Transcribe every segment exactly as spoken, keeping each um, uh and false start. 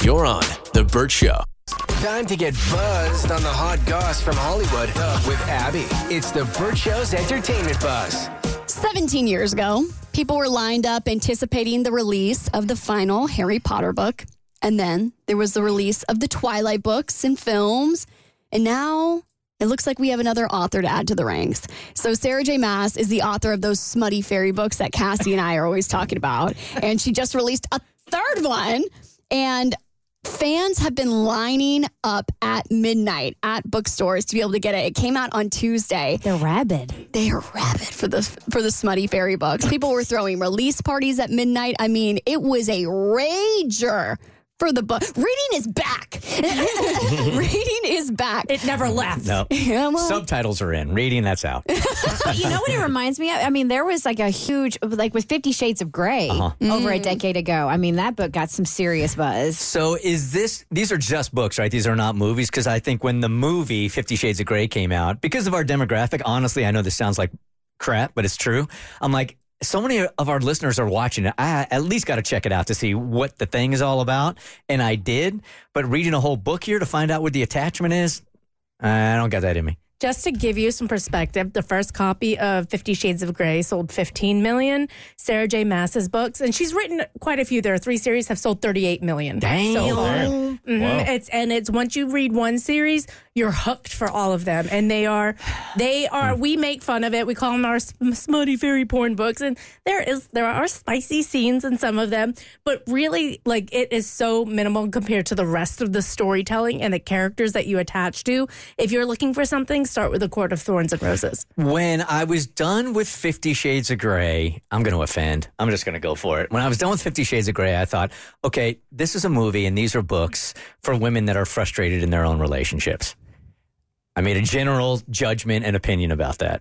You're on The Burt Show. Time to get buzzed on the hot goss from Hollywood with Abby. It's The Burt Show's Entertainment Buzz. seventeen years ago, people were lined up anticipating the release of the final Harry Potter book. And then there was the release of the Twilight books and films. And now it looks like we have another author to add to the ranks. So Sarah J. Maas is the author of those smutty fairy books that Cassie and I are always talking about. And she just released a third one. And fans have been lining up at midnight at bookstores to be able to get it. It came out on Tuesday. They're rabid. They are rabid for the for the smutty fairy books. People were throwing release parties at midnight. I mean, it was a rager for the book. Reading is back. Reading is back. It never left. No. Yeah, well, Subtitles are in. Reading, that's out. But you know what it reminds me of? I mean, there was like a huge, like with Fifty Shades of Grey Uh-huh. over a decade ago. I mean, that book got some serious buzz. So is this, these are just books, right? These are not movies? Because I think when the movie Fifty Shades of Grey came out, because of our demographic, honestly, I know this sounds like crap, but it's true. I'm like, so many of our listeners are watching it. I at least got to check it out to see what the thing is all about. And I did. But reading a whole book here to find out what the attachment is, I don't got that in me. Just to give you some perspective, the first copy of Fifty Shades of Grey sold fifteen million. Sarah J. Maas's books, and she's written quite a few. There are three series have sold thirty-eight million. Dang. So far. Oh, Mm-hmm. It's and it's once you read one series, you're hooked for all of them, and they are, they are. We make fun of it. We call them our smutty fairy porn books, and there is there are spicy scenes in some of them, but really, like it is so minimal compared to the rest of the storytelling and the characters that you attach to. If you're looking for something, start with A Court of Thorns and Roses. When I was done with Fifty Shades of Grey, I'm going to offend. I'm just going to go for it. When I was done with Fifty Shades of Grey, I thought, okay, this is a movie and these are books for women that are frustrated in their own relationships. I made a general judgment and opinion about that.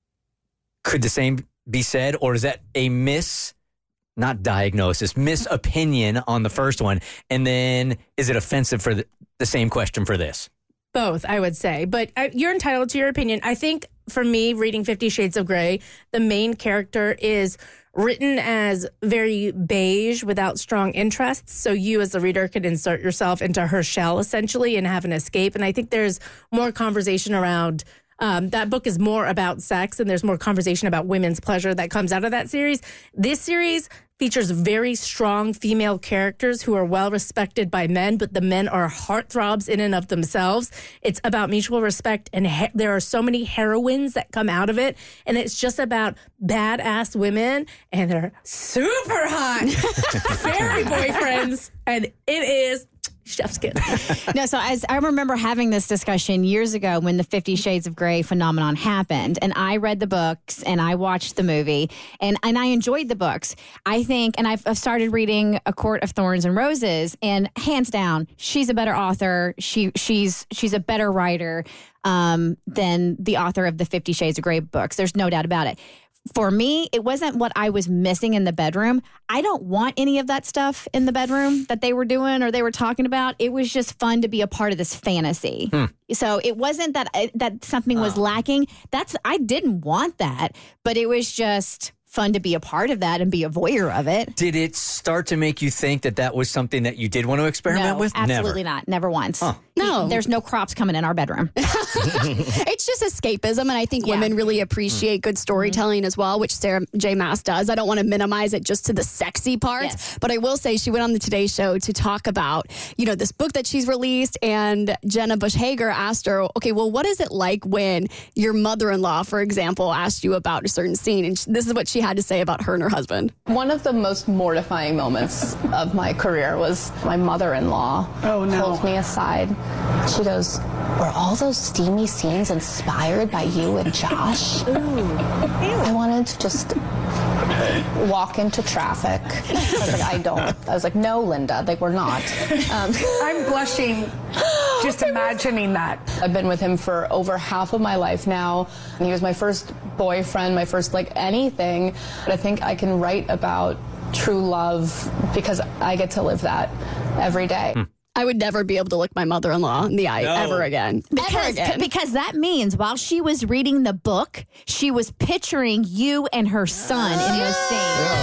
Could the same be said, or is that a miss, not diagnosis, misopinion on the first one? And then is it offensive for the, the same question for this? Both, I would say. But uh, you're entitled to your opinion. I think for me, reading Fifty Shades of Grey, the main character is written as very beige without strong interests. So you as the reader could insert yourself into her shell, essentially, and have an escape. And I think there's more conversation around... Um, that book is more about sex, and there's more conversation about women's pleasure that comes out of that series. This series features very strong female characters who are well respected by men, but the men are heartthrobs in and of themselves. It's about mutual respect, and he- there are so many heroines that come out of it, and it's just about badass women, and they're super hot fairy boyfriends, and it is... chef's kiss. No, so as I remember having this discussion years ago when the Fifty Shades of Grey phenomenon happened, and I read the books and I watched the movie, and, and I enjoyed the books. I think, and I've, I've started reading A Court of Thorns and Roses, and hands down, she's a better author. She she's she's a better writer um, than the author of the Fifty Shades of Grey books. There's no doubt about it. For me, it wasn't what I was missing in the bedroom. I don't want any of that stuff in the bedroom that they were doing or they were talking about. It was just fun to be a part of this fantasy. Hmm. So it wasn't that that something was oh. lacking. That's I didn't want that, but it was just fun to be a part of that and be a voyeur of it. Did it start to make you think that that was something that you did want to experiment no, with? Absolutely Never. not. Never once. Huh. No. There's no crops coming in our bedroom. It's just escapism, and I think Yeah. women really appreciate good storytelling mm-hmm. as well, which Sarah J. Maas does. I don't want to minimize it just to the sexy parts, yes. but I will say she went on the Today Show to talk about, you know, this book that she's released, and Jenna Bush Hager asked her, okay, well, what is it like when your mother-in-law, for example, asked you about a certain scene? And this is what she had to say about her and her husband. One of the most mortifying moments of my career was my mother-in-law oh, no. pulled me aside. She goes, were all those steamy scenes inspired by you and Josh? Ooh. I wanted to just walk into traffic. I was like, I don't. I was like, no, Linda, like, we're not. Um, I'm blushing just imagining that. I've been with him for over half of my life now. He was my first boyfriend, my first, like, anything. But I think I can write about true love because I get to live that every day. Hmm. I would never be able to look my mother-in-law in the eye No. ever again. Because, Ever again. because that means while she was reading the book, she was picturing you and her son in those scenes.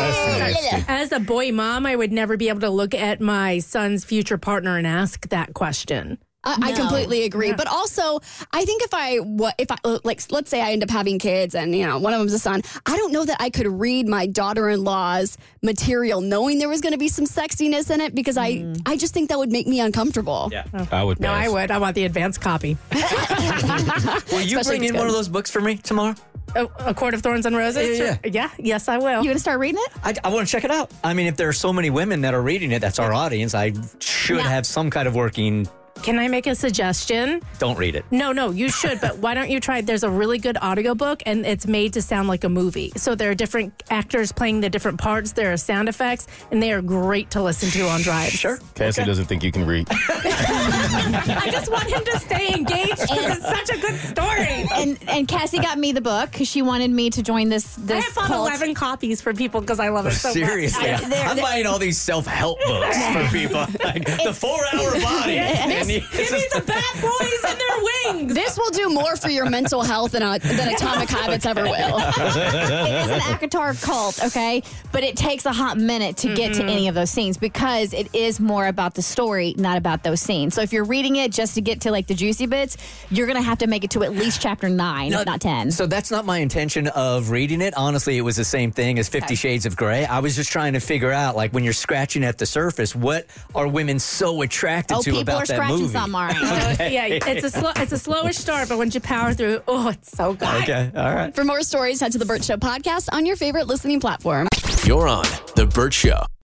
As a boy mom, I would never be able to look at my son's future partner and ask that question. I, I completely agree. But also, I think if I, wa- if I, uh, like, let's say I end up having kids and, you know, one of them's a son, I don't know that I could read my daughter-in-law's material knowing there was going to be some sexiness in it because I, Mm. I just think that would make me uncomfortable. Yeah. I would No, pass. I would. I want the advanced copy. Will you Especially bring if in it's one good. of those books for me tomorrow? A, a Court of Thorns and Roses? Yeah, yeah. Yes, I will. You gonna start reading it? I, I want to check it out. I mean, if there are so many women that are reading it, that's our audience. I should Yeah. have some kind of working. Can I make a suggestion? Don't read it. No, no, you should, but why don't you try? There's a really good audiobook, and it's made to sound like a movie. So there are different actors playing the different parts. There are sound effects, and they are great to listen to on drives. Sure. Cassie doesn't think you can read. I just want him to stay engaged because it's such a good story. And and Cassie got me the book because she wanted me to join this I this have bought cult. eleven copies for people because I love it so Seriously, much. I- they're- I'm buying all these self-help books for people. Like the four-hour body. And you- Give me the bad boys and their wings. This will do more for your mental health than, a, than Atomic Habits ever will. It is an ACOTAR cult, okay? But it takes a hot minute to get to any of those scenes because it is more about the story, not about those scenes. So if you're reading it just to get to like the juicy bits, you're going to have to make it to at least chapter nine, No, if not ten. So that's not my intention of reading it. Honestly, it was the same thing as Fifty Shades of Grey. I was just trying to figure out, like, when you're scratching at the surface, what are women so attracted Oh, to people about are that scratching movie? some, all right. Uh, yeah, it's a slow, it's a slowish start, but once you power through, oh, it's so good. Okay, all right. For more stories, head to the Burt Show podcast on your favorite listening platform. You're on The Burt Show.